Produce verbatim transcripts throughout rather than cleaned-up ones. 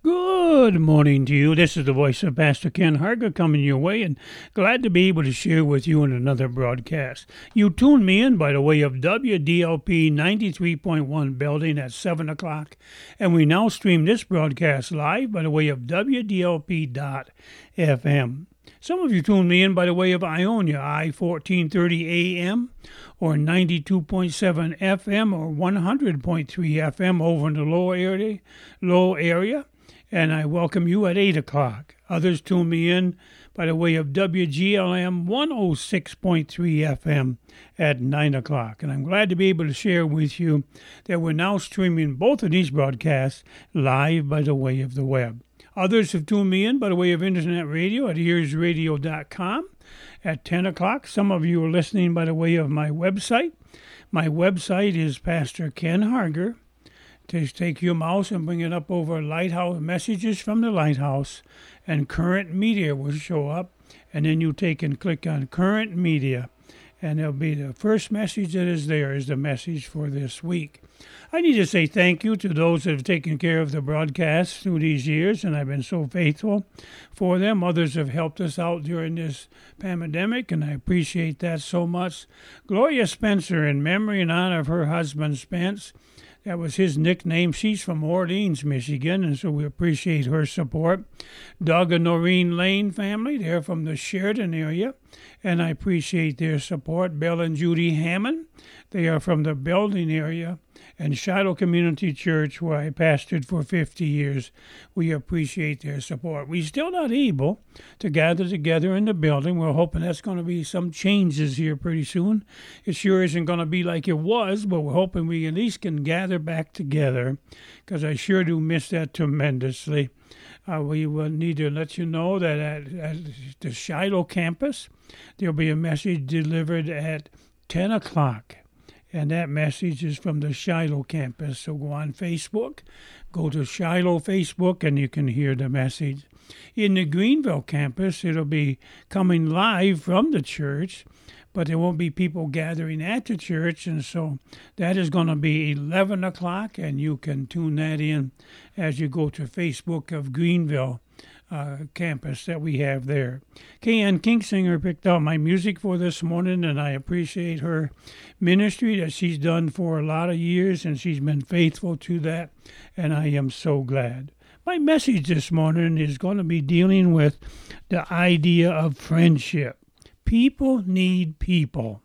Good morning to you. This is the voice of Pastor Ken Harger coming your way, and glad to be able to share with you in another broadcast. You tune me in by the way of W D L P ninety-three point one building at seven o'clock, and we now stream this broadcast live by the way of W D L P dot F M. Some of you tune me in by the way of Ionia, I fourteen thirty A M, or ninety-two point seven F M, or one hundred point three F M over in the low area, low area. And I welcome you at eight o'clock. Others tune me in by the way of W G L M one oh six point three F M at nine o'clock. And I'm glad to be able to share with you that we're now streaming both of these broadcasts live by the way of the web. Others have tuned me in by the way of internet radio at ears radio dot com at ten o'clock. Some of you are listening by the way of my website. My website is Pastor Ken Harger. Just take your mouse and bring it up over Lighthouse Messages from the Lighthouse, and Current Media will show up. And then you take and click on Current Media, and it'll be the first message that is there is the message for this week. I need to say thank you to those that have taken care of the broadcasts through these years, and I've been so faithful for them. Others have helped us out during this pandemic, and I appreciate that so much. Gloria Spencer, in memory and honor of her husband, Spence. That was his nickname. She's from Orleans, Michigan, and so we appreciate her support. Doug and Noreen Lane family, they're from the Sheridan area, and I appreciate their support. Bill and Judy Hammond, they are from the Belding area. And Shiloh Community Church, where I pastored for fifty years, we appreciate their support. We're still not able to gather together in the building. We're hoping that's going to be some changes here pretty soon. It sure isn't going to be like it was, but we're hoping we at least can gather back together, because I sure do miss that tremendously. Uh, we will need to let you know that at, at the Shiloh campus, there'll be a message delivered at ten o'clock. And that message is from the Shiloh campus. So go on Facebook, go to Shiloh Facebook, and you can hear the message. In the Greenville campus, it'll be coming live from the church, but there won't be people gathering at the church. And so that is going to be eleven o'clock, and you can tune that in as you go to Facebook of Greenville Uh, campus that we have there. Kay Ann Kingsinger picked out my music for this morning, and I appreciate her ministry that she's done for a lot of years, and she's been faithful to that, and I am so glad. My message this morning is going to be dealing with the idea of friendship. People need people.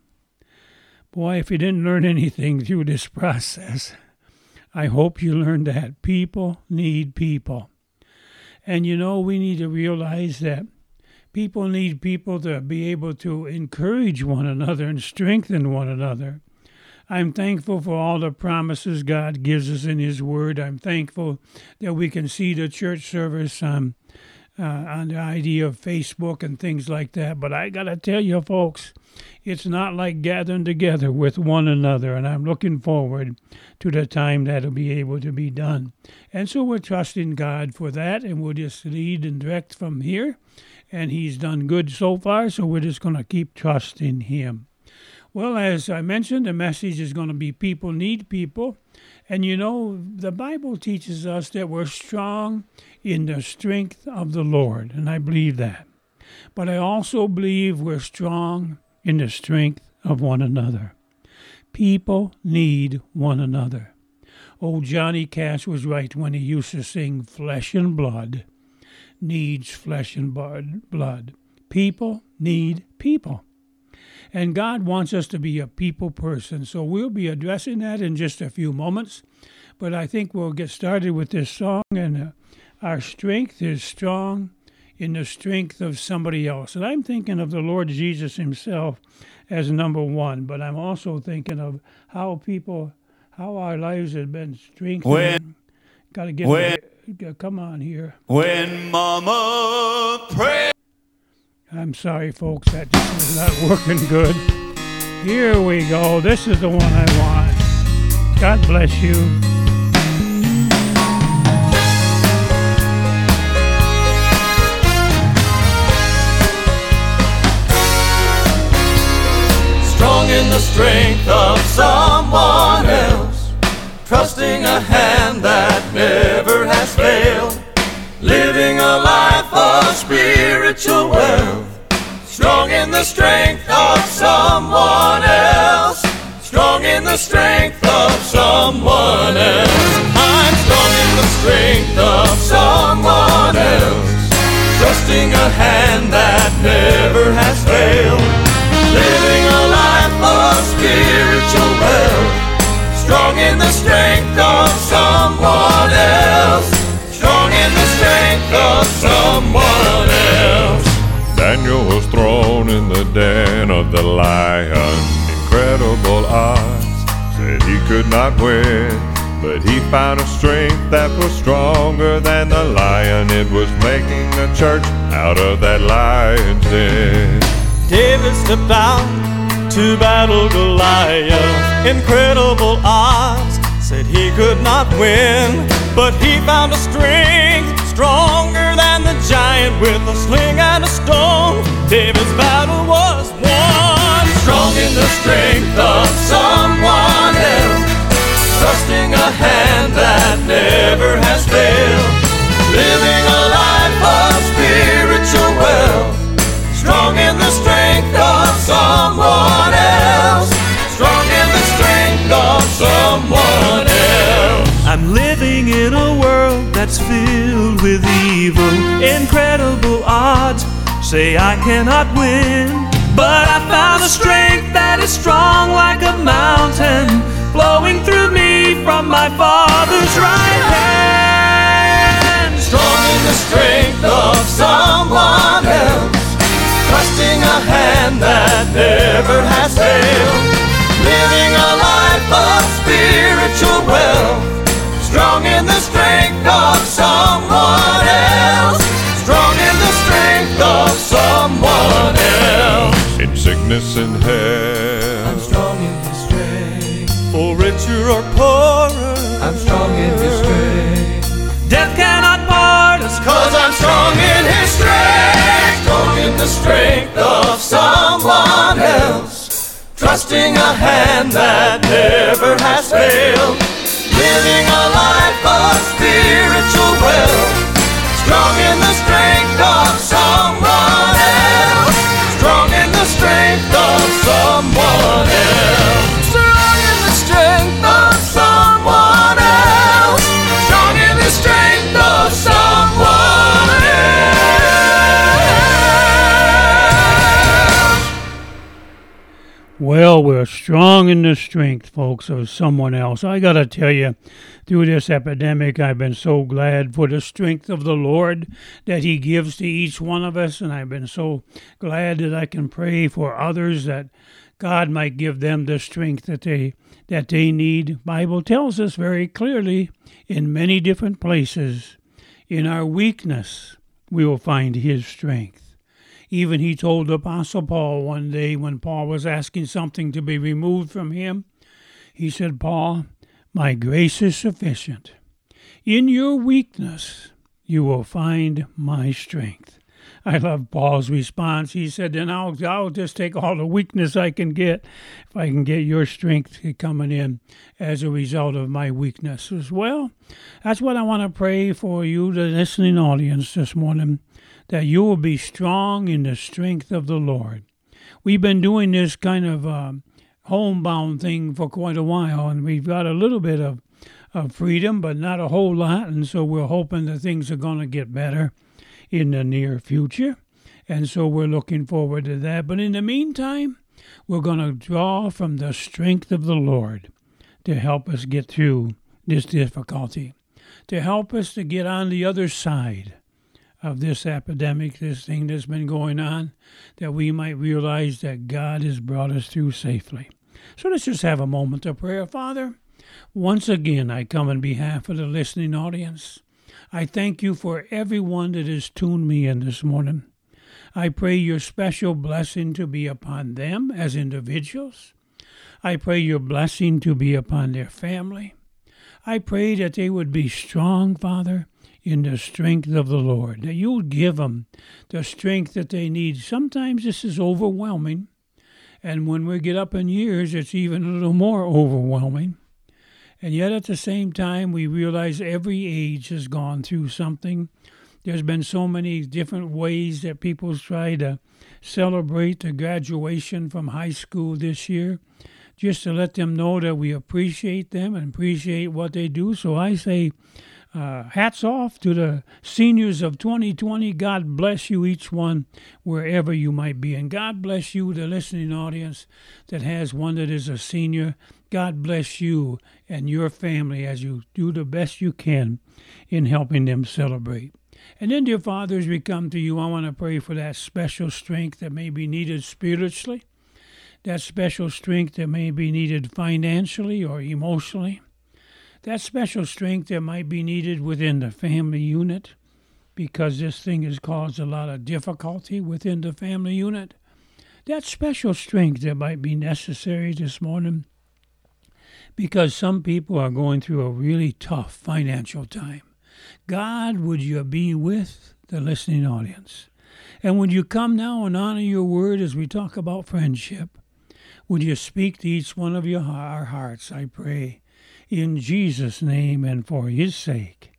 Boy, if you didn't learn anything through this process, I hope you learned that. People need people. And, you know, we need to realize that people need people to be able to encourage one another and strengthen one another. I'm thankful for all the promises God gives us in His Word. I'm thankful that we can see the church service um, uh, on the idea of Facebook and things like that. But I got to tell you, folks, it's not like gathering together with one another, and I'm looking forward to the time that'll be able to be done. And so we're trusting God for that, and we'll just lead and direct from here. And He's done good so far, so we're just going to keep trusting Him. Well, as I mentioned, the message is going to be people need people. And you know, the Bible teaches us that we're strong in the strength of the Lord, and I believe that. But I also believe we're strong in the strength of one another. People need one another. Old Johnny Cash was right when he used to sing, "Flesh and blood needs flesh and blood." People need people. And God wants us to be a people person. So we'll be addressing that in just a few moments. But I think we'll get started with this song. And uh, our strength is strong in the strength of somebody else. And I'm thinking of the Lord Jesus Himself as number one. But I'm also thinking of how people, how our lives have been strengthened. When, Got to get when, the, come on here. When Mama prays. I'm sorry, folks, that just is not working good. Here we go. This is the one I want. God bless you. Strong in the strength of someone else, trusting a hand that never has failed. of spiritual wealth, strong in the strength of someone else, strong in the strength of someone else. I'm strong in the strength of someone else, trusting a hand that never has failed, living a life of spiritual wealth, strong in the strength of someone else, strong in the strength of someone else. Daniel was thrown in the den of the lion. Incredible odds, said he could not win, but he found a strength that was stronger than the lion. It was making a church out of that lion's den. David stepped out to battle Goliath. Incredible odds, said he could not win, but he found a strength stronger than the giant with a sling and a stone. David's battle was won. Strong in the strength of someone else, trusting a hand that never has failed, living a life of spiritual wealth, strong in the strength of someone else, strong in the strength of someone else. I'm living in a world that's filled with evil. Incredible odds say I cannot win, but I found a strength that is strong like a mountain, flowing through me from my Father's right hand. Strong in the strength of someone else, trusting a hand that never has failed, living a life of spiritual wealth, strong in the strength of someone else, strong in the strength of someone else. In sickness and health, I'm strong in His strength. For richer or poorer, I'm strong in His strength. death cannot part us, Cause I'm strong in His strength, strong in the strength of someone else, trusting a hand that never has failed, living a life of spiritual wealth, strong in the strength of someone else, strong in the strength of someone else, strong in the strength of someone else, strong in the strength of someone else. Well, we're strong in the strength, folks, of someone else. I got to tell you, through this epidemic, I've been so glad for the strength of the Lord that He gives to each one of us, and I've been so glad that I can pray for others that God might give them the strength that they that they need. Bible tells us very clearly in many different places, in our weakness, we will find His strength. Even He told the Apostle Paul one day when Paul was asking something to be removed from him, He said, Paul, my grace is sufficient. In your weakness, you will find my strength. I love Paul's response. He said, then I'll, I'll just take all the weakness I can get if I can get your strength coming in as a result of my weakness as well. That's what I want to pray for you, the listening audience this morning, that you will be strong in the strength of the Lord. We've been doing this kind of uh, homebound thing for quite a while, and we've got a little bit of, of freedom, but not a whole lot, and so we're hoping that things are going to get better in the near future, and so we're looking forward to that. But in the meantime, we're going to draw from the strength of the Lord to help us get through this difficulty, to help us to get on the other side of this epidemic, this thing that's been going on, that we might realize that God has brought us through safely. So let's just have a moment of prayer. Father, once again, I come on behalf of the listening audience. I thank you for everyone that has tuned me in this morning. I pray your special blessing to be upon them as individuals. I pray your blessing to be upon their family. I pray that they would be strong, Father, in the strength of the Lord, that you would give them the strength that they need. Sometimes this is overwhelming, and when we get up in years, it's even a little more overwhelming. And yet at the same time, we realize every age has gone through something There's been so many different ways that people try to celebrate the graduation from high school this year, just to let them know that we appreciate them and appreciate what they do. So I say, uh, hats off to the seniors of twenty twenty. God bless you, each one, wherever you might be. And God bless you, the listening audience that has one that is a senior. God bless you and your family as you do the best you can in helping them celebrate. And then, dear Father, as we come to you, I want to pray for that special strength that may be needed spiritually, that special strength that may be needed financially or emotionally, that special strength that might be needed within the family unit, because this thing has caused a lot of difficulty within the family unit, that special strength that might be necessary this morning, because some people are going through a really tough financial time. God, would you be with the listening audience? And would you come now and honor your word as we talk about friendship? Would you speak to each one of your, our hearts, I pray, in Jesus' name and for his sake.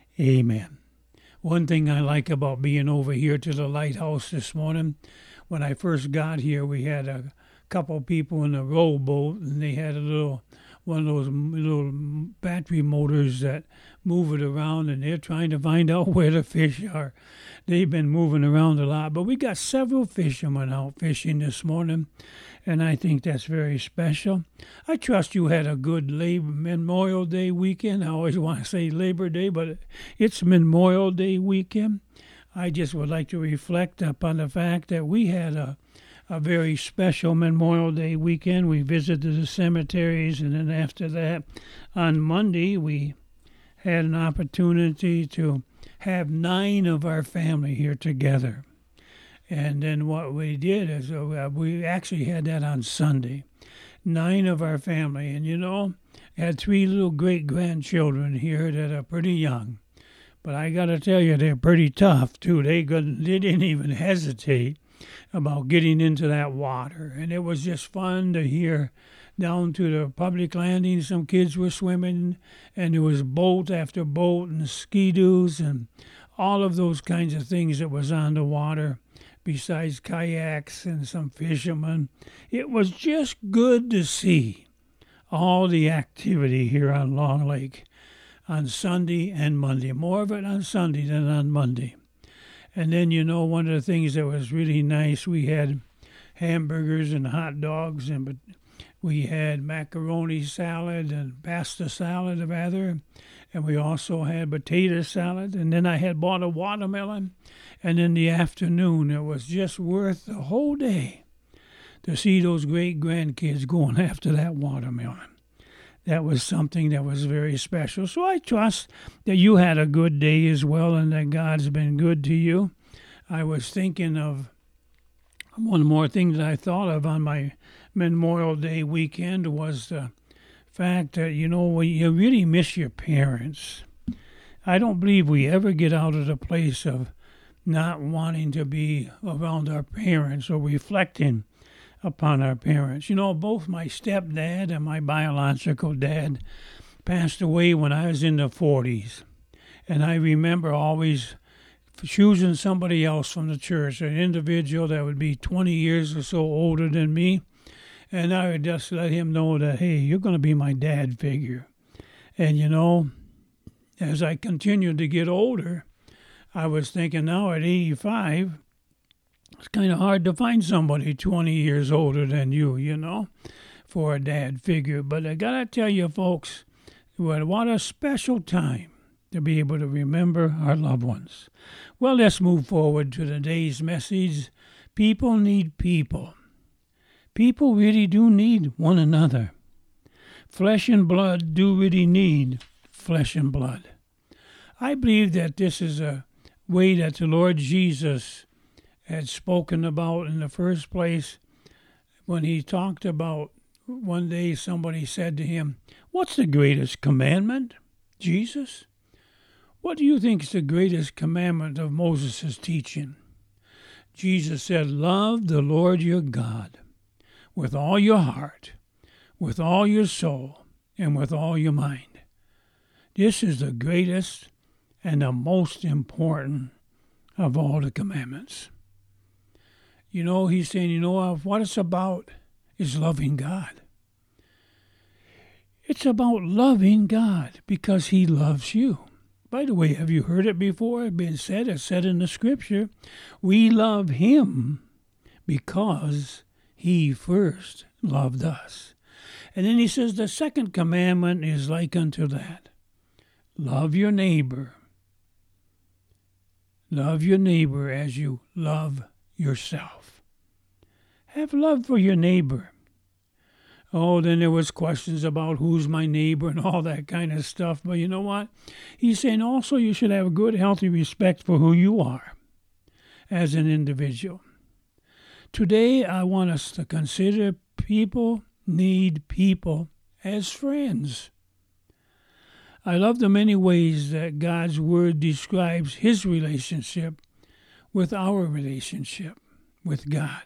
Amen. One thing I like about being over here to the lighthouse this morning, when I first got here, we had a couple people in a rowboat, and they had a little one of those little battery motors that move it around, and they're trying to find out where the fish are. They've been moving around a lot, but we got several fishermen out fishing this morning, and I think that's very special. I trust you had a good Labor Memorial Day weekend. I always want to say Labor Day, but it's Memorial Day weekend. I just would like to reflect upon the fact that we had a a very special Memorial Day weekend. We visited the cemeteries, and then after that, on Monday, we had an opportunity to have nine of our family here together. And then what we did is uh, we actually had that on Sunday. Nine of our family, and you know, had three little great-grandchildren here that are pretty young. But I got to tell you, they're pretty tough, too. They, couldn't, they didn't even hesitate about getting into that water. And it was just fun to hear down to the public landing. Some kids were swimming, and there was boat after boat and ski-doos and all of those kinds of things that was on the water, besides kayaks and some fishermen. It was just good to see all the activity here on Long Lake on Sunday and Monday. More of it on Sunday than on Monday. And then, you know, one of the things that was really nice, we had hamburgers and hot dogs, and but we had macaroni salad and pasta salad, rather, and we also had potato salad. And then I had bought a watermelon, and in the afternoon, it was just worth the whole day to see those great grandkids going after that watermelon. That was something that was very special. So I trust that you had a good day as well, and that God's been good to you. I was thinking of one more thing that I thought of on my Memorial Day weekend was the fact that, you know, when you really miss your parents. I don't believe we ever get out of the place of not wanting to be around our parents or reflecting upon our parents. You know, both my stepdad and my biological dad passed away when I was in the forties. And I remember always choosing somebody else from the church, an individual that would be twenty years or so older than me. And I would just let him know that, hey, you're going to be my dad figure. And, you know, as I continued to get older, I was thinking now at eighty-five, it's kind of hard to find somebody twenty years older than you, you know, for a dad figure. But I got to tell you, folks, what a special time to be able to remember our loved ones. Well, let's move forward to today's message. People need people. People really do need one another. Flesh and blood do really need flesh and blood. I believe that this is a way that the Lord Jesus had spoken about in the first place when he talked about one day somebody said to him, "What's the greatest commandment, Jesus? What do you think is the greatest commandment of Moses' teaching?" Jesus said, "Love the Lord your God with all your heart, with all your soul, and with all your mind. This is the greatest and the most important of all the commandments. You know, he's saying, you know, what it's about is loving God. It's about loving God because he loves you. By the way, have you heard it before? It's been said, it's said in the scripture, we love him because he first loved us. And then he says the second commandment is like unto that. Love your neighbor. Love your neighbor as you love yourself. Have love for your neighbor. Oh, then there was questions about who's my neighbor and all that kind of stuff. But you know what? He's saying also you should have a good, healthy respect for who you are as an individual. Today, I want us to consider people need people as friends. I love the many ways that God's Word describes his relationship with our relationship with God.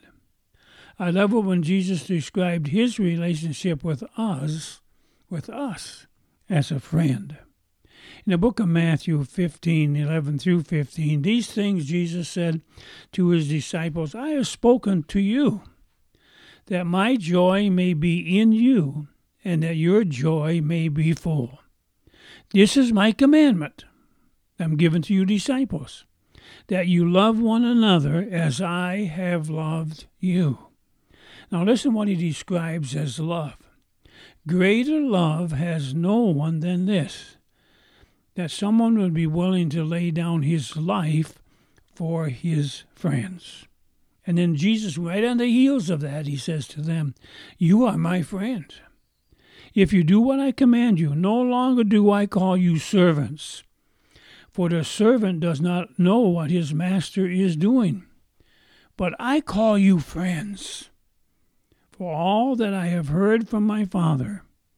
I love it when Jesus described his relationship with us, with us, as a friend. In the book of Matthew fifteen, eleven through fifteen, these things Jesus said to his disciples, I have spoken to you, that my joy may be in you, and that your joy may be full. This is my commandment I'm given to you disciples, that you love one another as I have loved you. Now listen what he describes as love. Greater love has no one than this, that someone would be willing to lay down his life for his friends. And then Jesus, right on the heels of that, he says to them, you are my friends. If you do what I command you, no longer do I call you servants, for the servant does not know what his master is doing, but I call you friends. For all that I have heard from my Father,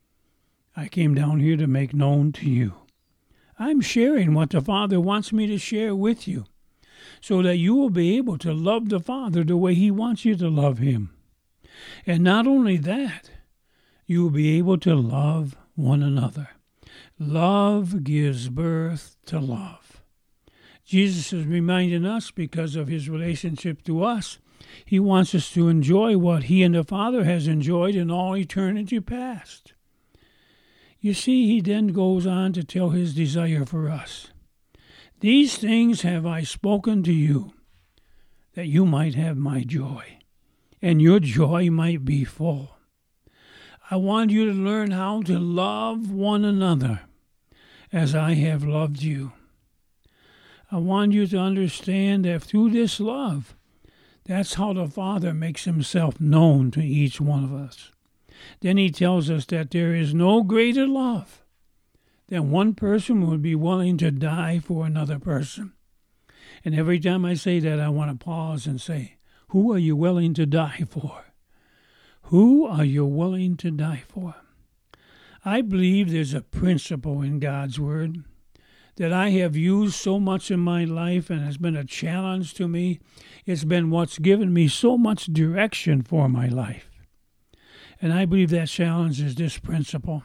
I came down here to make known to you. I'm sharing what the Father wants me to share with you, so that you will be able to love the Father the way he wants you to love him. And not only that, you will be able to love one another. Love gives birth to love. Jesus is reminding us, because of his relationship to us, he wants us to enjoy what he and the Father has enjoyed in all eternity past. You see, he then goes on to tell his desire for us. These things have I spoken to you, that you might have my joy, and your joy might be full. I want you to learn how to love one another as I have loved you. I want you to understand that through this love, that's how the Father makes himself known to each one of us. Then he tells us that there is no greater love than one person would be willing to die for another person. And every time I say that, I want to pause and say, who are you willing to die for? Who are you willing to die for? I believe there's a principle in God's Word that I have used so much in my life and has been a challenge to me. It's been what's given me so much direction for my life. And I believe that challenge is this principle.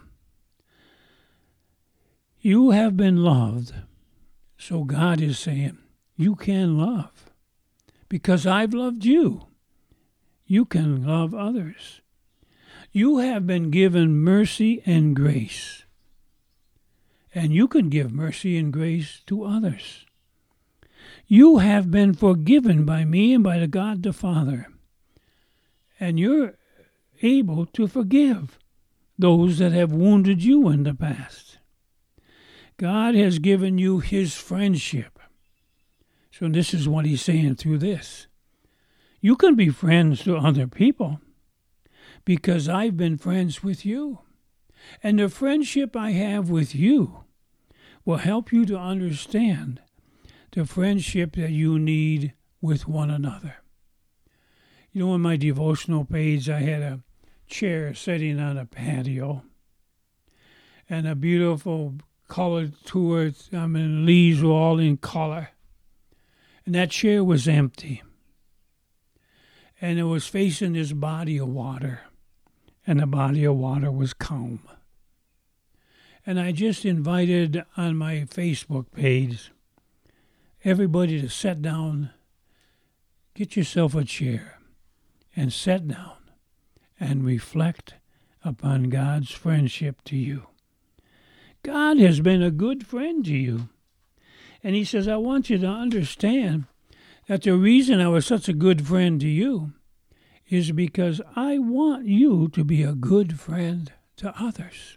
You have been loved, so God is saying, you can love. Because I've loved you, you can love others. You have been given mercy and grace. And you can give mercy and grace to others. You have been forgiven by me and by the God the Father. And you're able to forgive those that have wounded you in the past. God has given you his friendship. So this is what he's saying through this. You can be friends to other people because I've been friends with you. And the friendship I have with you will help you to understand the friendship that you need with one another. You know, on my devotional page, I had a chair sitting on a patio and a beautiful color to it. I mean, leaves were all in color. And that chair was empty. And it was facing this body of water. And the body of water was calm. And I just invited on my Facebook page everybody to sit down, get yourself a chair, and sit down and reflect upon God's friendship to you. God has been a good friend to you. And he says, I want you to understand that the reason I was such a good friend to you is because I want you to be a good friend to others.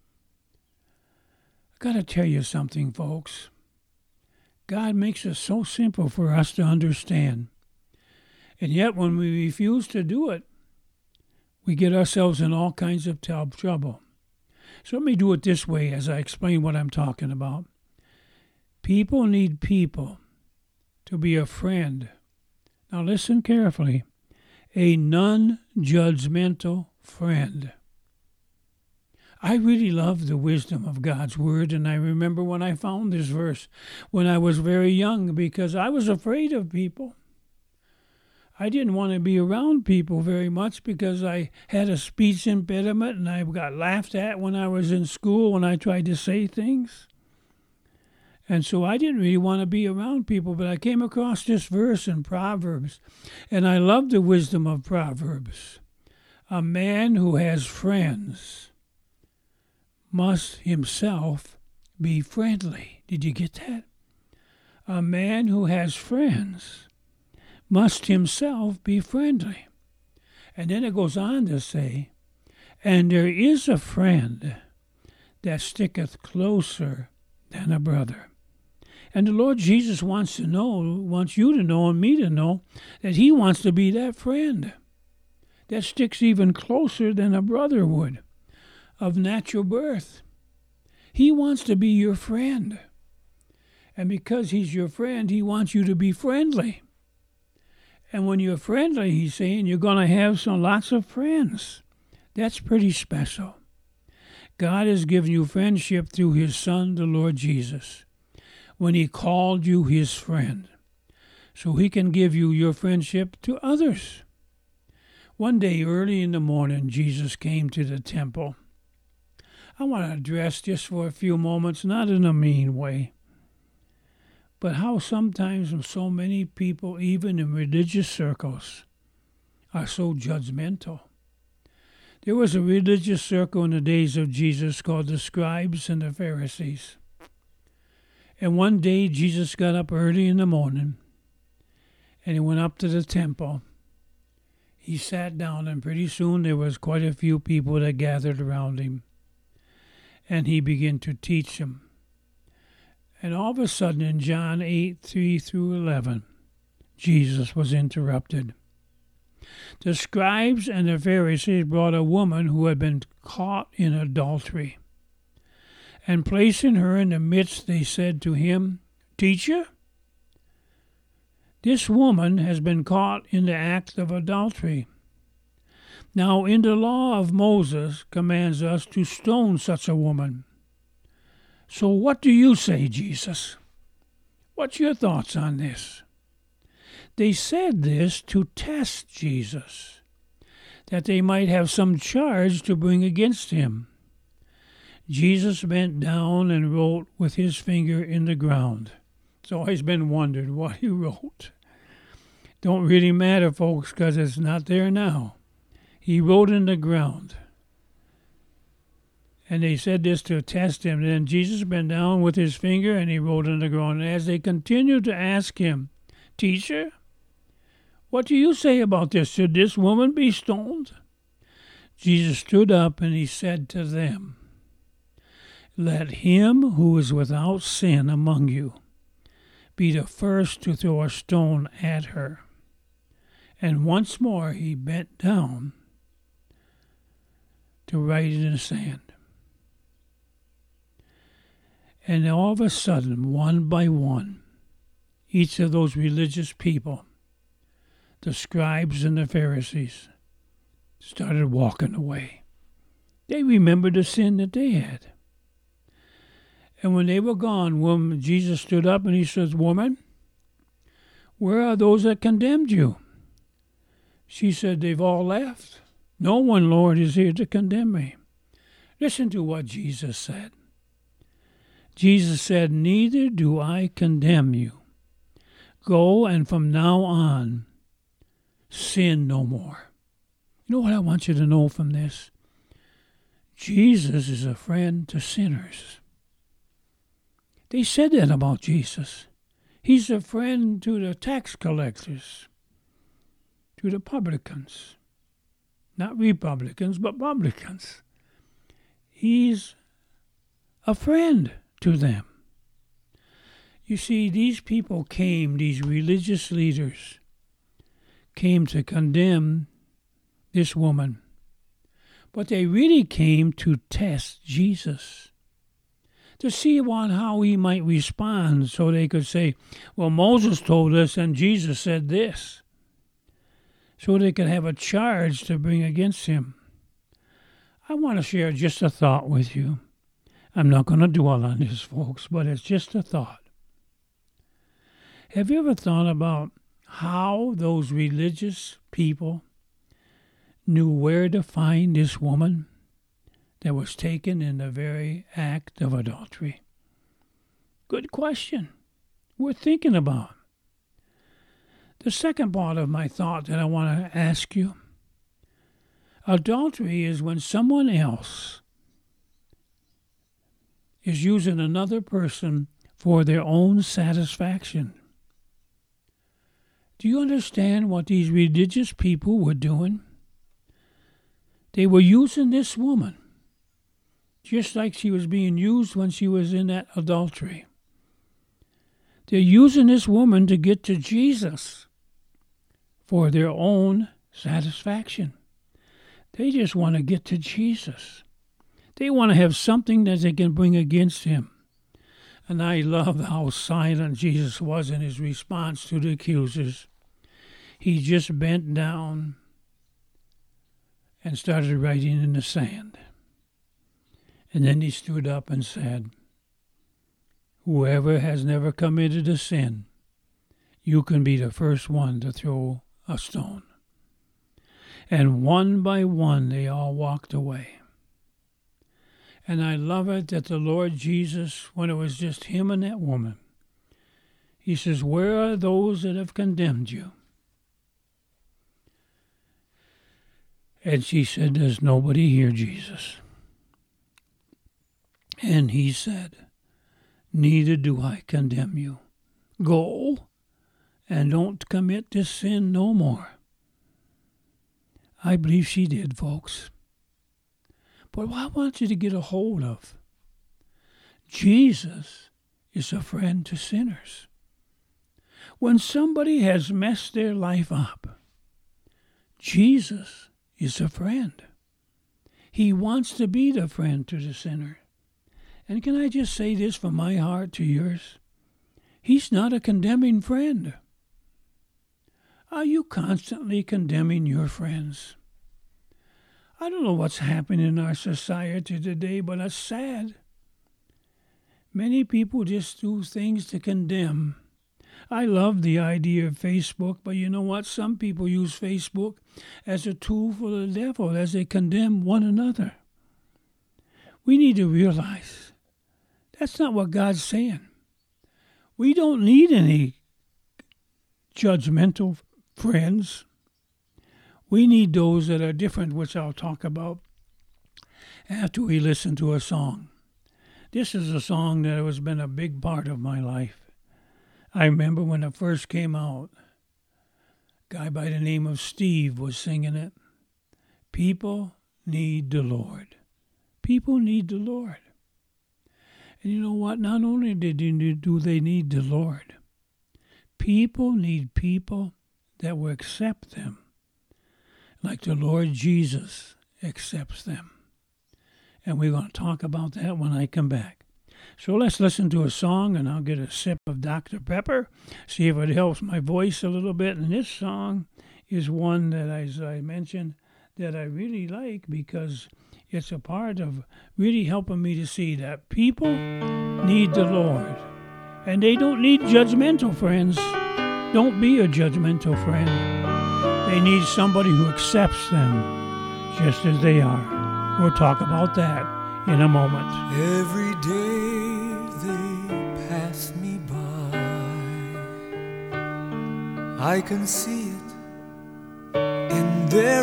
I got to tell you something, folks. God makes it so simple for us to understand. And yet when we refuse to do it, we get ourselves in all kinds of trouble. So let me do it this way as I explain what I'm talking about. People need people to be a friend. Now listen carefully. A non-judgmental friend. I really love the wisdom of God's Word, and I remember when I found this verse when I was very young because I was afraid of people. I didn't want to be around people very much because I had a speech impediment and I got laughed at when I was in school when I tried to say things. And so I didn't really want to be around people, but I came across this verse in Proverbs, and I love the wisdom of Proverbs. A man who has friends must himself be friendly. Did you get that? A man who has friends must himself be friendly. And then it goes on to say, and there is a friend that sticketh closer than a brother. And the Lord Jesus wants to know, wants you to know and me to know that he wants to be that friend that sticks even closer than a brother would of natural birth. He wants to be your friend. And because he's your friend, he wants you to be friendly. And when you're friendly, he's saying you're going to have some lots of friends. That's pretty special. God has given you friendship through his Son, the Lord Jesus, when he called you his friend, so he can give you your friendship to others. One day early in the morning, Jesus came to the temple. I want to address just for a few moments, not in a mean way, but how sometimes so many people, even in religious circles, are so judgmental. There was a religious circle in the days of Jesus called the scribes and the Pharisees. And one day Jesus got up early in the morning and he went up to the temple. He sat down, and pretty soon there was quite a few people that gathered around him. And he began to teach them. And all of a sudden in John eight, three through eleven, Jesus was interrupted. The scribes and the Pharisees brought a woman who had been caught in adultery. And placing her in the midst, they said to him, Teacher, this woman has been caught in the act of adultery. Now, in the law of Moses commands us to stone such a woman. So what do you say, Jesus? What's your thoughts on this? They said this to test Jesus, that they might have some charge to bring against him. Jesus bent down and wrote with his finger in the ground. It's always been wondered what he wrote. Don't really matter, folks, because it's not there now. He wrote in the ground. And they said this to test him. Then Jesus bent down with his finger and he wrote in the ground. And as they continued to ask him, Teacher, what do you say about this? Should this woman be stoned? Jesus stood up and he said to them, Let him who is without sin among you be the first to throw a stone at her. And once more he bent down to write in the sand. And all of a sudden, one by one, each of those religious people, the scribes and the Pharisees, started walking away. They remembered the sin that they had. And when they were gone, woman, Jesus stood up and he says, Woman, where are those that condemned you? She said, They've all left. No one, Lord, is here to condemn me. Listen to what Jesus said. Jesus said, "Neither do I condemn you. Go, and from now on, sin no more." You know what I want you to know from this? Jesus is a friend to sinners. They said that about Jesus. He's a friend to the tax collectors, to the publicans. Not Republicans, but publicans. He's a friend to them. You see, these people came, these religious leaders, came to condemn this woman. But they really came to test Jesus, to see on how he might respond, so they could say, well, Moses told us and Jesus said this. So they could have a charge to bring against him. I want to share just a thought with you. I'm not going to dwell on this, folks, but it's just a thought. Have you ever thought about how those religious people knew where to find this woman that was taken in the very act of adultery? Good question. We're thinking about. The second part of my thought that I want to ask you, adultery is when someone else is using another person for their own satisfaction. Do you understand what these religious people were doing? They were using this woman just like she was being used when she was in that adultery. They're using this woman to get to Jesus for their own satisfaction. They just want to get to Jesus. They want to have something that they can bring against him. And I love how silent Jesus was in his response to the accusers. He just bent down and started writing in the sand. And then he stood up and said, "Whoever has never committed a sin, you can be the first one to throw a stone." And one by one, they all walked away. And I love it that the Lord Jesus, when it was just him and that woman, he says, "Where are those that have condemned you?" And she said, "There's nobody here, Jesus." And he said, "Neither do I condemn you. Go and don't commit this sin no more." I believe she did, folks. But what I want you to get a hold of, Jesus is a friend to sinners. When somebody has messed their life up, Jesus is a friend. He wants to be the friend to the sinner. And can I just say this from my heart to yours? He's not a condemning friend. Are you constantly condemning your friends? I don't know what's happening in our society today, but it's sad. Many people just do things to condemn. I love the idea of Facebook, but you know what? Some people use Facebook as a tool for the devil as they condemn one another. We need to realize that's not what God's saying. We don't need any judgmental friends. We need those that are different, which I'll talk about after we listen to a song. This is a song that has been a big part of my life. I remember when it first came out, a guy by the name of Steve was singing it. People need the Lord. People need the Lord. And you know what? Not only do they need the Lord, people need people that will accept them like the Lord Jesus accepts them. And we're going to talk about that when I come back. So let's listen to a song, and I'll get a sip of Doctor Pepper, see if it helps my voice a little bit. And this song is one that, as I mentioned, that I really like because it's a part of really helping me to see that people need the Lord. And they don't need judgmental friends. Don't be a judgmental friend. They need somebody who accepts them just as they are. We'll talk about that in a moment. Every day I can see it in their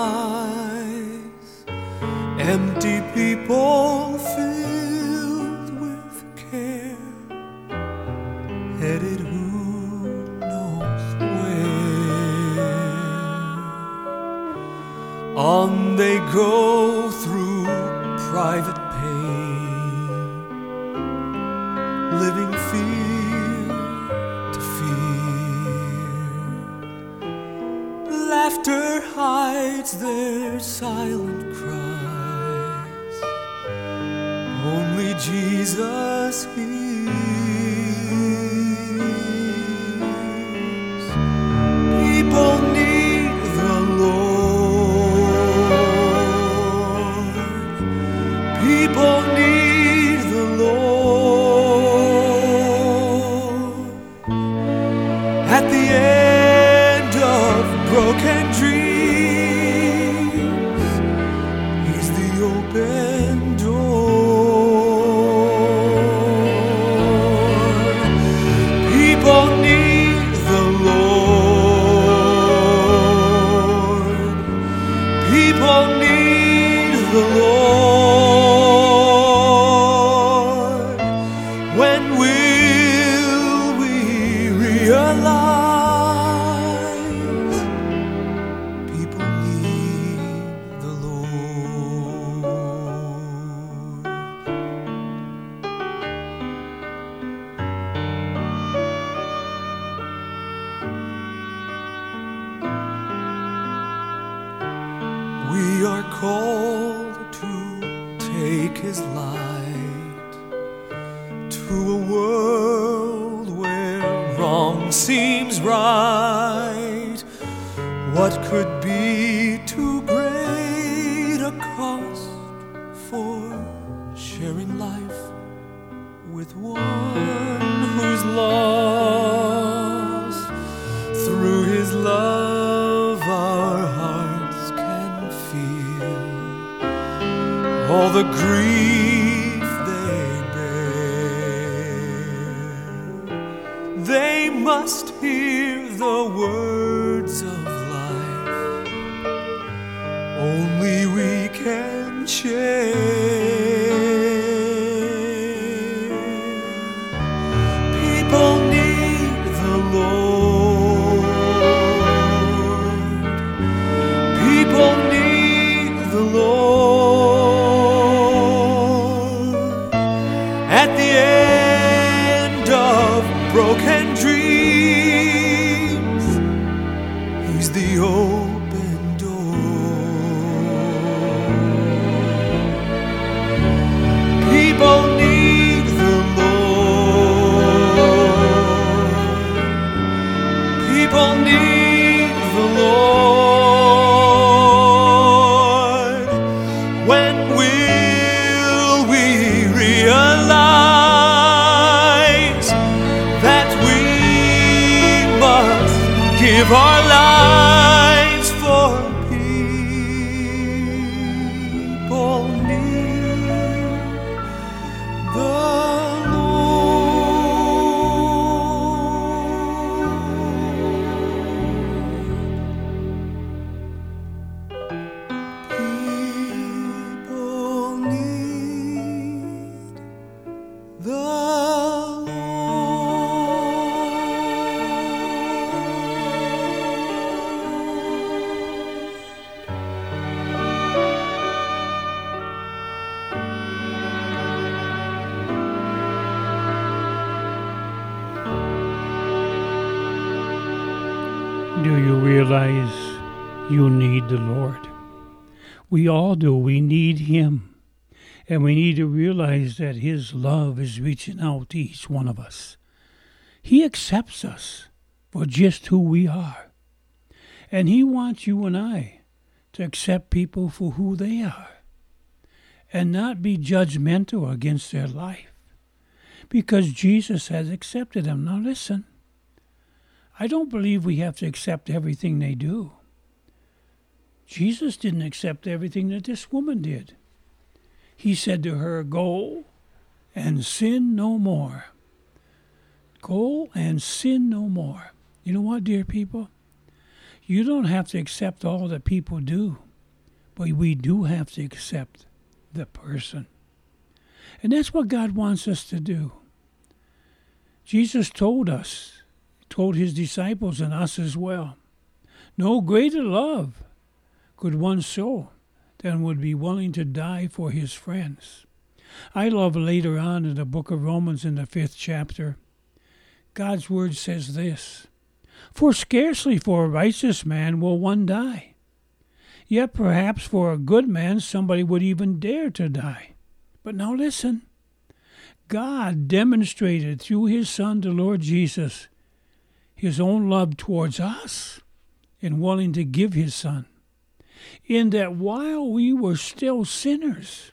eyes. Empty people filled with care, headed who knows where. On they go through private pain, living fear to fear. Laughter hides their silent cries. Only Jesus hears. People need the Lord. People need the Lord. At the end of broken dreams, He's the open door. People need the Lord. People need the Lord. When will we realize people need the Lord? We are called to take His light to a world where wrong seems right. What could be too great a cost for sharing life with one who's lost? Through His love our hearts can feel all the grief they bear. They must hear the words of life only we can share. People need the Lord. People need the Lord. At the end of broken dreams, He's the open door. People need the Lord. People need the Lord. When will we realize that we must give our lives for people need the People need the Do you realize you need the Lord? We all do. We need Him. And we need to realize that His love is reaching out to each one of us. He accepts us for just who we are. And He wants you and I to accept people for who they are and not be judgmental against their life, because Jesus has accepted them. Now listen, I don't believe we have to accept everything they do. Jesus didn't accept everything that this woman did. He said to her, "Go and sin no more. Go and sin no more." You know what, dear people? You don't have to accept all that people do, but we do have to accept the person. And that's what God wants us to do. Jesus told us, told his disciples and us as well, no greater love could one show than would be willing to die for his friends. I love later on in the book of Romans in the fifth chapter, God's word says this, for scarcely for a righteous man will one die. Yet perhaps for a good man somebody would even dare to die. But now listen, God demonstrated through his Son, the Lord Jesus, his own love towards us in willing to give his Son, in that while we were still sinners,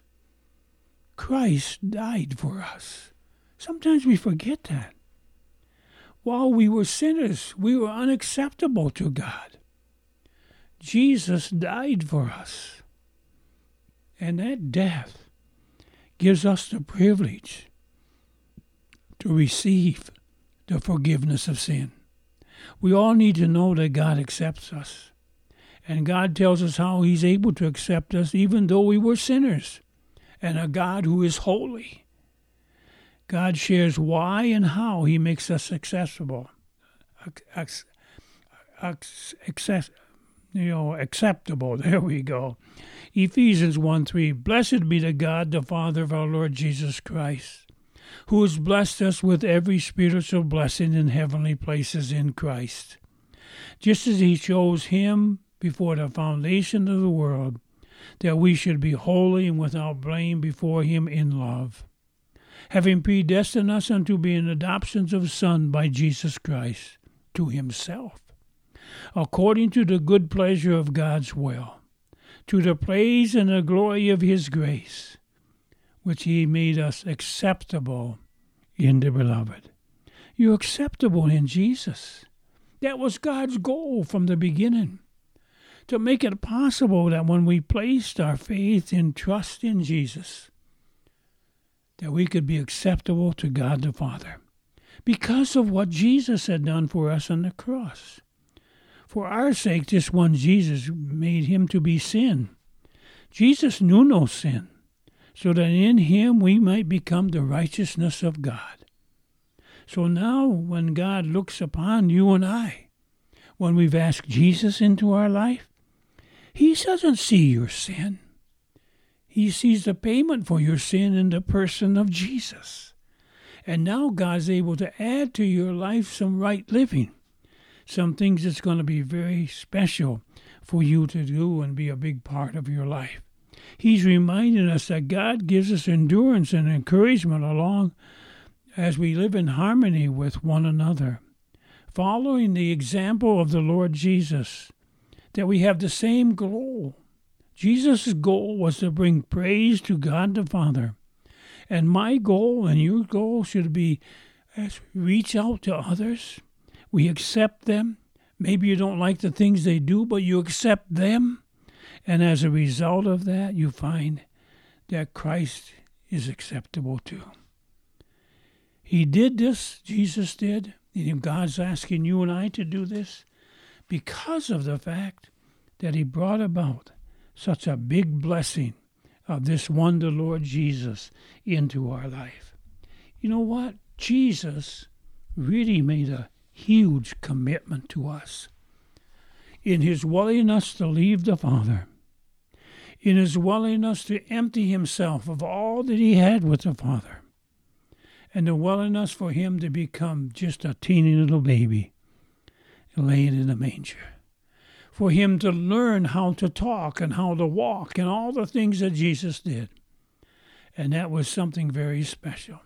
Christ died for us. Sometimes we forget that. While we were sinners, we were unacceptable to God. Jesus died for us. And that death gives us the privilege to receive the forgiveness of sin. We all need to know that God accepts us. And God tells us how he's able to accept us even though we were sinners. And a God who is holy. God shares why and how he makes us accessible. Access, access, you know, acceptable. There we go. Ephesians one three. Blessed be the God, the Father of our Lord Jesus Christ, who has blessed us with every spiritual blessing in heavenly places in Christ, just as he chose him before the foundation of the world, that we should be holy and without blame before him in love, having predestined us unto being adoptions of sons by Jesus Christ to himself, according to the good pleasure of God's will, to the praise and the glory of his grace, which he made us acceptable in the beloved. You're acceptable in Jesus. That was God's goal from the beginning, to make it possible that when we placed our faith and trust in Jesus, that we could be acceptable to God the Father because of what Jesus had done for us on the cross. For our sake, this one Jesus made him to be sin. Jesus knew no sin, so that in him we might become the righteousness of God. So now when God looks upon you and I, when we've asked Jesus into our life, he doesn't see your sin. He sees the payment for your sin in the person of Jesus. And now God's able to add to your life some right living, some things that's going to be very special for you to do and be a big part of your life. He's reminding us that God gives us endurance and encouragement along as we live in harmony with one another, following the example of the Lord Jesus, that we have the same goal. Jesus' goal was to bring praise to God the Father. And my goal and your goal should be as we reach out to others. We accept them. Maybe you don't like the things they do, but you accept them. And as a result of that, you find that Christ is acceptable too. He did this, Jesus did, and God's asking you and I to do this because of the fact that he brought about such a big blessing of this one, the Lord Jesus, into our life. You know what? Jesus really made a huge commitment to us in his willingness to leave the Father, in his willingness to empty himself of all that he had with the Father, and the willingness for him to become just a teeny little baby laying in a manger, for him to learn how to talk and how to walk and all the things that Jesus did. And that was something very special.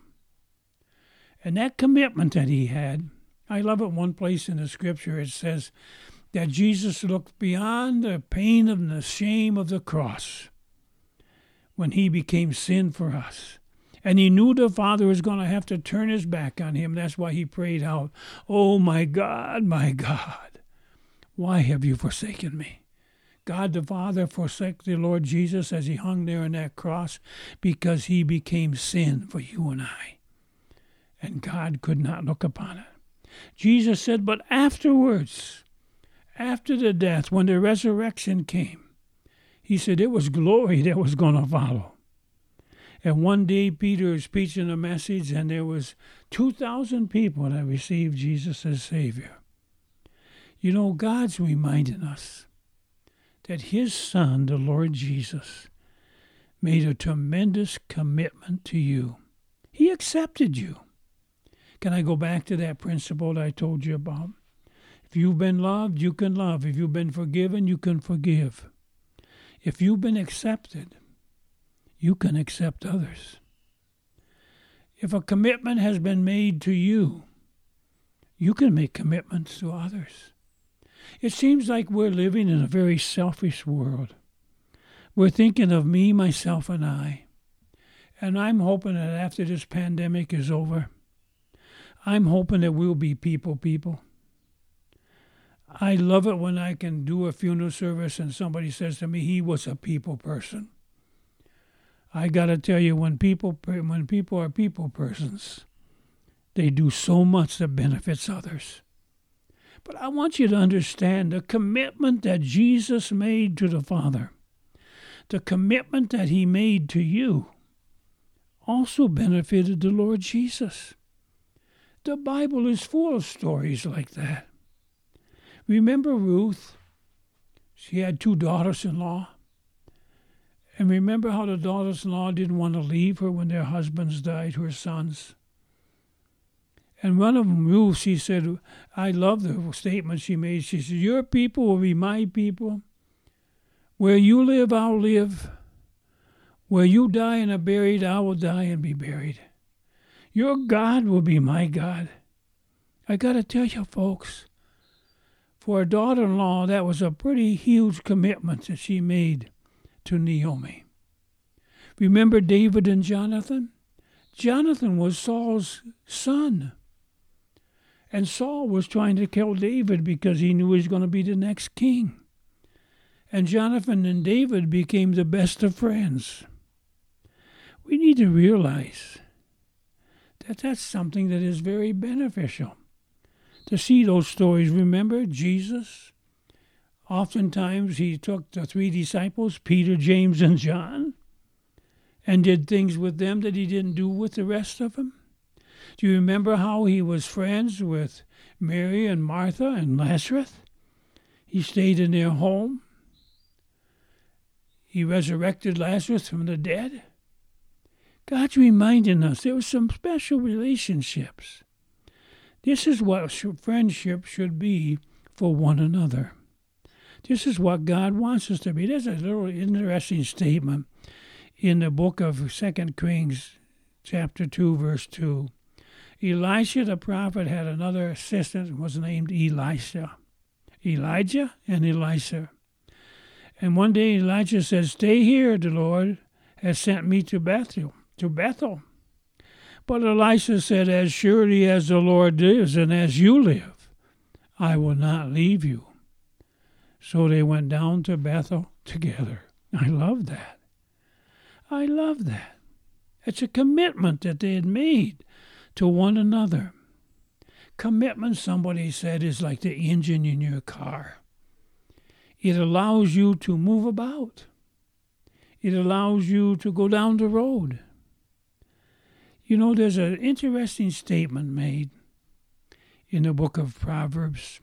And that commitment that he had, I love it one place in the scripture, it says that Jesus looked beyond the pain and the shame of the cross when he became sin for us. And he knew the Father was going to have to turn his back on him. That's why he prayed out, "Oh, my God, my God, why have you forsaken me?" God the Father forsook the Lord Jesus as he hung there on that cross because he became sin for you and I. And God could not look upon it. Jesus said, but afterwards, after the death, when the resurrection came, he said it was glory that was going to follow. And one day Peter was preaching a message, and there was two thousand people that received Jesus as Savior. You know, God's reminding us that his Son, the Lord Jesus, made a tremendous commitment to you. He accepted you. Can I go back to that principle that I told you about? If you've been loved, you can love. If you've been forgiven, you can forgive. If you've been accepted, you can accept others. If a commitment has been made to you, you can make commitments to others. It seems like we're living in a very selfish world. We're thinking of me, myself, and I. And I'm hoping that after this pandemic is over, I'm hoping that we'll be people people. I love it when I can do a funeral service and somebody says to me, he was a people person. I got to tell you, when people when people are people persons, they do so much that benefits others. But I want you to understand the commitment that Jesus made to the Father, the commitment that he made to you, also benefited the Lord Jesus. The Bible is full of stories like that. Remember Ruth? She had two daughters-in-law. And remember how the daughters-in-law didn't want to leave her when their husbands died, her sons. And one of them, Ruth, she said, I love the statement she made. She said, your people will be my people. Where you live, I'll live. Where you die and are buried, I will die and be buried. Your God will be my God. I got to tell you, folks, for a daughter-in-law, that was a pretty huge commitment that she made to Naomi. Remember David and Jonathan? Jonathan was Saul's son. And Saul was trying to kill David because he knew he was going to be the next king. And Jonathan and David became the best of friends. We need to realize that that's something that is very beneficial. To see those stories, remember Jesus? Oftentimes he took the three disciples, Peter, James, and John, and did things with them that he didn't do with the rest of them. Do you remember how he was friends with Mary and Martha and Lazarus? He stayed in their home. He resurrected Lazarus from the dead. God's reminding us there were some special relationships. This is what friendship should be for one another. This is what God wants us to be. There's a little interesting statement in the book of Second Kings, chapter two, verse two. Elisha the prophet had another assistant, was named Elisha. Elijah and Elisha. And one day Elijah says, stay here, the Lord has sent me to Bethel. To Bethel. But Elisha said, as surely as the Lord lives and as you live, I will not leave you. So they went down to Bethel together. I love that. I love that. It's a commitment that they had made to one another. Commitment, somebody said, is like the engine in your car. It allows you to move about. It allows you to go down the road. You know, there's an interesting statement made in the book of Proverbs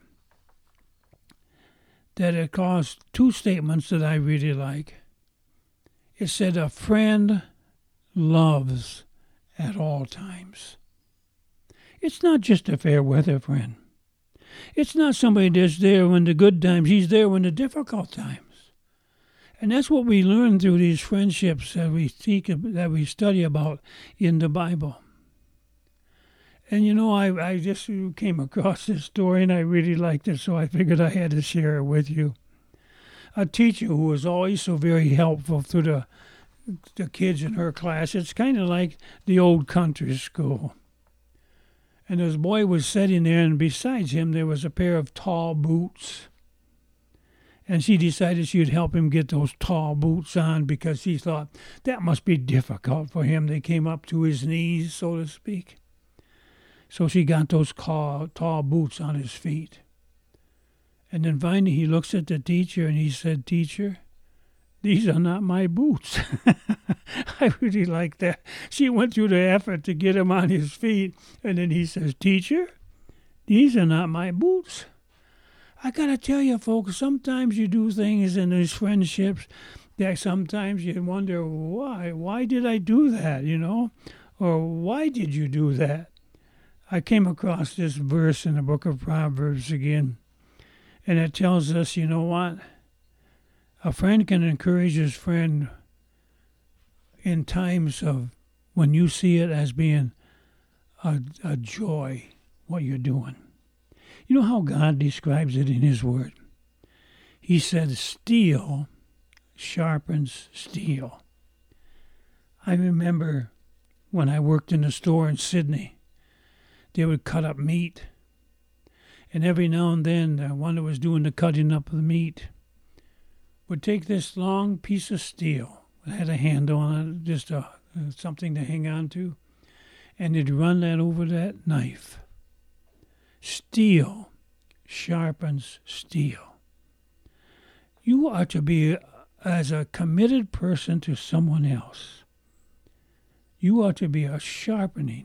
that it caused two statements that I really like. It said, a friend loves at all times. It's not just a fair weather friend. It's not somebody that's there when the good times. He's there when the difficult times. And that's what we learn through these friendships that we seek, that we study about in the Bible. And you know, I, I just came across this story and I really liked it, so I figured I had to share it with you. A teacher who was always so very helpful to the the kids in her class. It's kind of like the old country school. And this boy was sitting there, and besides him, there was a pair of tall boots. And she decided she would help him get those tall boots on because she thought that must be difficult for him. They came up to his knees, so to speak. So she got those tall, tall boots on his feet. And then finally he looks at the teacher and he said, "Teacher, these are not my boots." I really like that. She went through the effort to get him on his feet. And then he says, "Teacher, these are not my boots." I got to tell you, folks, sometimes you do things in these friendships that sometimes you wonder, why? Why did I do that, you know? Or why did you do that? I came across this verse in the book of Proverbs again, and it tells us, you know what? A friend can encourage his friend in times of when you see it as being a, a joy, what you're doing. You know how God describes it in his word? He said, steel sharpens steel. I remember when I worked in a store in Sydney, they would cut up meat. And every now and then, the one that was doing the cutting up of the meat would take this long piece of steel. It had a handle on it, just a, something to hang on to. And they'd run that over that knife. Steel sharpens steel. You are to be as a committed person to someone else. You are to be a sharpening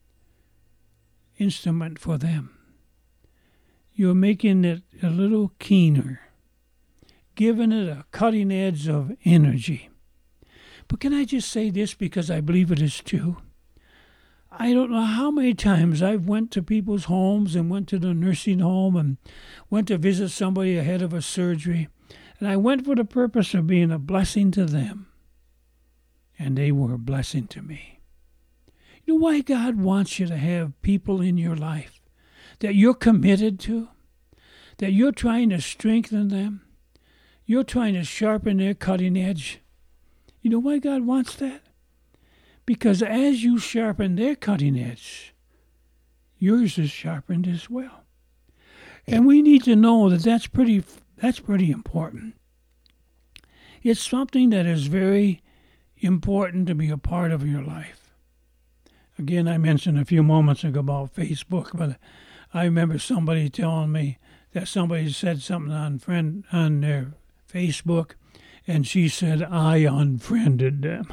instrument for them. You're making it a little keener, giving it a cutting edge of energy. But can I just say this because I believe it is true? I don't know how many times I've went to people's homes and went to the nursing home and went to visit somebody ahead of a surgery. And I went for the purpose of being a blessing to them. And they were a blessing to me. You know why God wants you to have people in your life that you're committed to, that you're trying to strengthen them, you're trying to sharpen their cutting edge? You know why God wants that? Because as you sharpen their cutting edge, yours is sharpened as well. And we need to know that that's pretty, that's pretty important. It's something that is very important to be a part of your life. Again, I mentioned a few moments ago about Facebook, but I remember somebody telling me that somebody said something on friend on their Facebook, and she said, I unfriended them.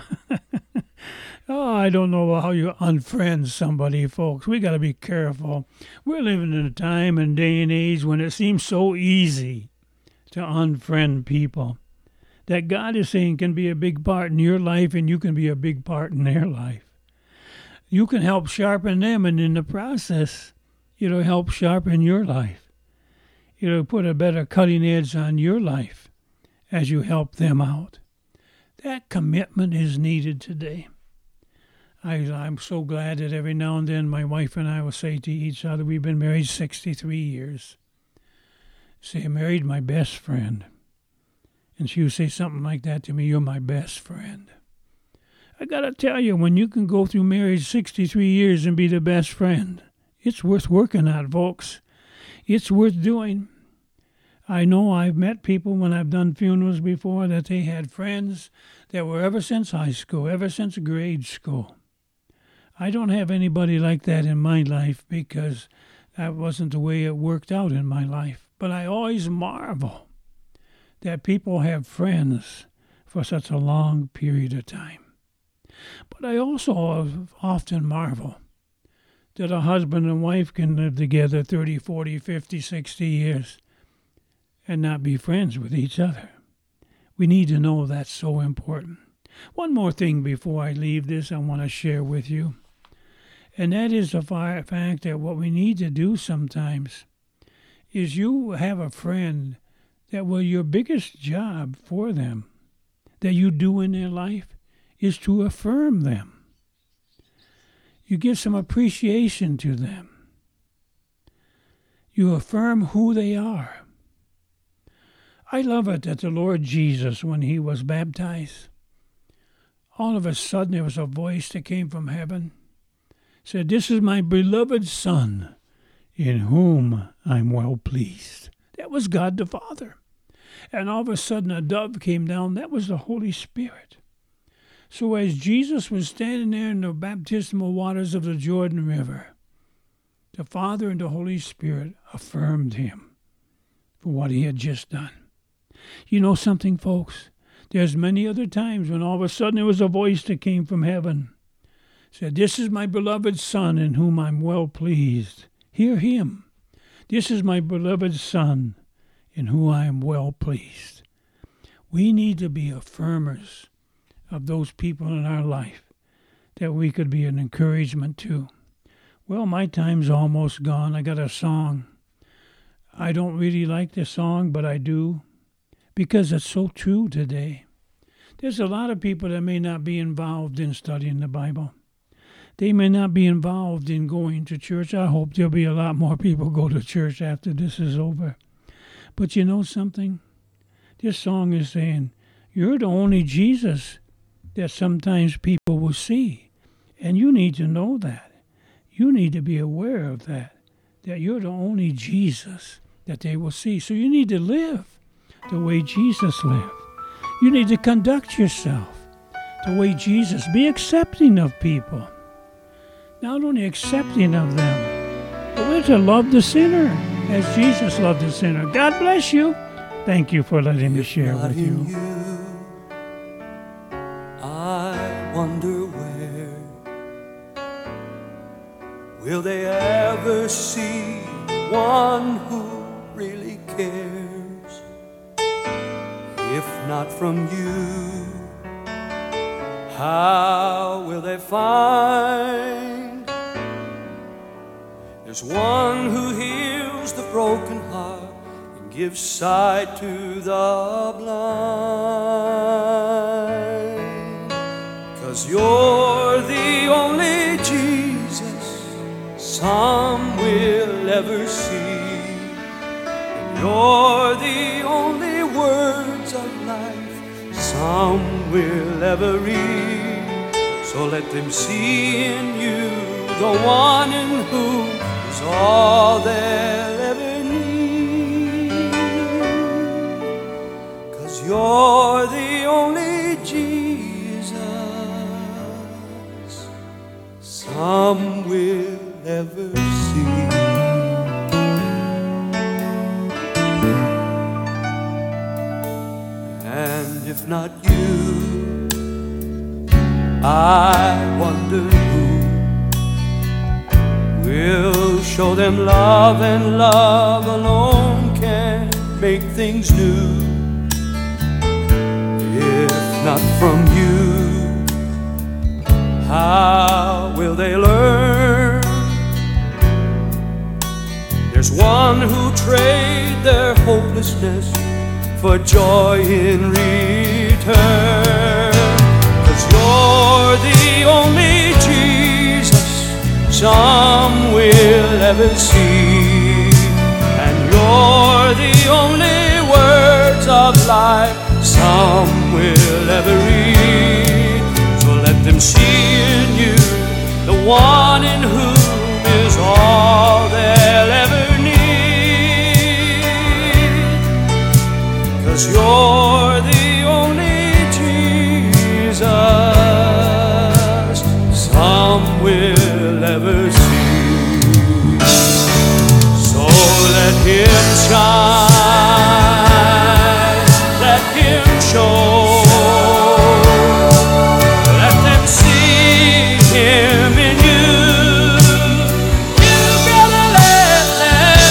Oh, I don't know how you unfriend somebody, folks. We got to be careful. We're living in a time and day and age when it seems so easy to unfriend people that God is saying can be a big part in your life and you can be a big part in their life. You can help sharpen them, and in the process, it'll help sharpen your life. It'll put a better cutting edge on your life as you help them out. That commitment is needed today. I, I'm so glad that every now and then my wife and I will say to each other, we've been married sixty-three years. Say, I married my best friend. And she would say something like that to me, you're my best friend. I got to tell you, when you can go through marriage sixty-three years and be the best friend, it's worth working at, folks. It's worth doing. I know I've met people when I've done funerals before that they had friends that were ever since high school, ever since grade school. I don't have anybody like that in my life because that wasn't the way it worked out in my life. But I always marvel that people have friends for such a long period of time. But I also often marvel that a husband and wife can live together thirty, forty, fifty, sixty years and not be friends with each other. We need to know that's so important. One more thing before I leave this I want to share with you, and that is the fact that what we need to do sometimes is you have a friend that, well, your biggest job for them that you do in their life is to affirm them. You give some appreciation to them. You affirm who they are. I love it that the Lord Jesus, when he was baptized, all of a sudden there was a voice that came from heaven, said, this is my beloved Son, in whom I'm well pleased. That was God the Father. And all of a sudden a dove came down. That was the Holy Spirit. So as Jesus was standing there in the baptismal waters of the Jordan River, the Father and the Holy Spirit affirmed him for what he had just done. You know something, folks? There's many other times when all of a sudden there was a voice that came from heaven. Said, "This is my beloved Son in whom I'm well pleased. Hear him. This is my beloved Son in whom I am well pleased." We need to be affirmers of those people in our life that we could be an encouragement to. Well, my time's almost gone. I got a song. I don't really like the song, but I do, because it's so true today. There's a lot of people that may not be involved in studying the Bible. They may not be involved in going to church. I hope there'll be a lot more people go to church after this is over. But you know something? This song is saying, you're the only Jesus that sometimes people will see. And you need to know that. You need to be aware of that, that you're the only Jesus that they will see. So you need to live the way Jesus lived. You need to conduct yourself the way Jesus. Be accepting of people. Not only accepting of them, but we're to love the sinner as Jesus loved the sinner. God bless you. Thank you for letting me share Not with in you. you, I wonder where will they ever see one who really cares? If not from you, how will they find there's one who heals the broken heart and gives sight to the blind? 'Cause you're the only Jesus some will ever see. You're the only words of life some will ever read. So let them see in you the one in whom is all they'll ever need. 'Cause you're the only Jesus some will ever see. And if not you, I wonder who will show them love, and love alone can make things new. If not from you, how will they learn? There's one who trade their hopelessness for joy in return. 'Cause you're the only Jesus some will ever see. And you're the only words of life some will ever read. So let them see in you the one in whom is all they'll ever need. 'Cause you're the only Jesus some will ever see. So let him shine, let him show. Let them see him in you. You gotta let them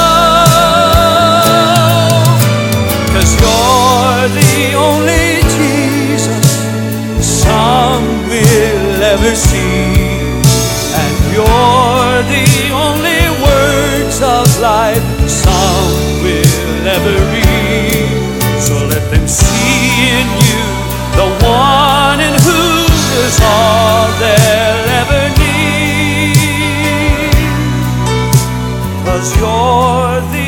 know. 'Cause you're the only Jesus some will ever see. And you're the only words of life some will ever read. So let them see in you the one in whom is all they'll ever need. 'Cause you're the